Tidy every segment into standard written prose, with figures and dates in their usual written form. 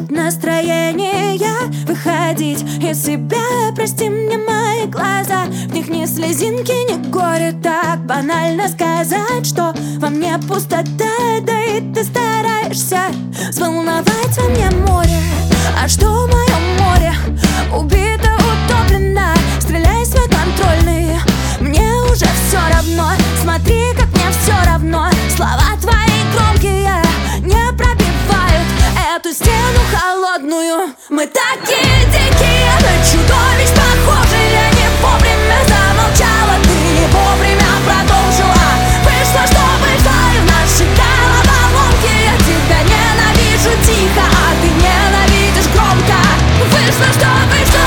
нет настроения выходить из себя. Прости мне мои глаза, в них ни слезинки, ни горе. Так банально сказать, что во мне пустота, да и ты стараешься взволновать во мне море. А что в моем море? Убито, утоплено. Стреляй в свой контрольный, мне уже все равно. Смотри, как мне все равно. Слова твои громкие не пробивают эту стену холодную. Мы такие дикие, на чудовищ похожи. Я не вовремя замолчала, ты не вовремя продолжила. Вышло, что вышло, и в нашей головоломке. Я тебя ненавижу тихо, а ты ненавидишь громко. Вышло, что вышло.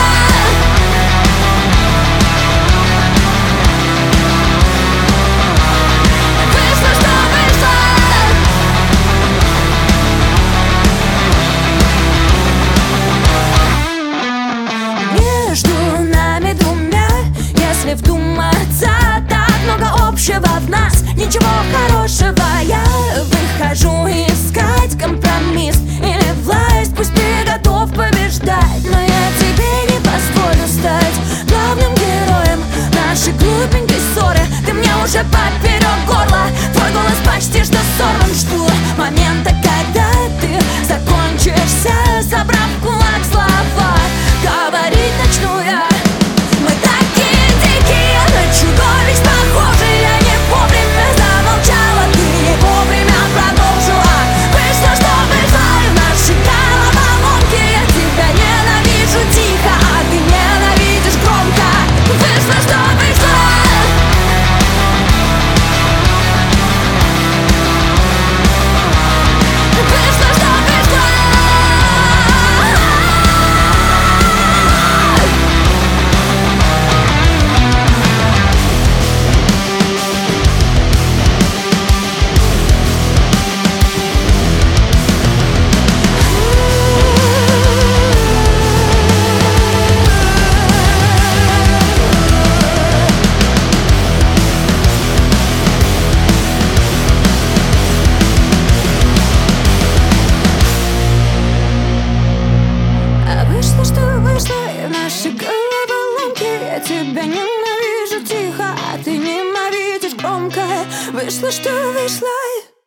Если вдуматься, так много общего в нас, ничего хорошего. Я выхожу искать компромисс или власть. Пусть ты готов побеждать, но я тебе не позволю стать главным героем нашей глупенькой ссоры. Ты мне уже поперек горла, твой голос почти что сорван. Жду момента, когда ты закончишься, собрав в кулак слова. Говорить начну я. Чудовищ похожи, я не вовремя замолчала, ты не вовремя продолжила. Вышло, что вышло, и в нашей головоломке. Я тебя ненавижу тихо, а ты ненавидишь громко. Вышло, что вышло. Вышло, что вышло. Я тебя ненавижу тихо, а ты ненавидишь громко. Вышло, что вышло.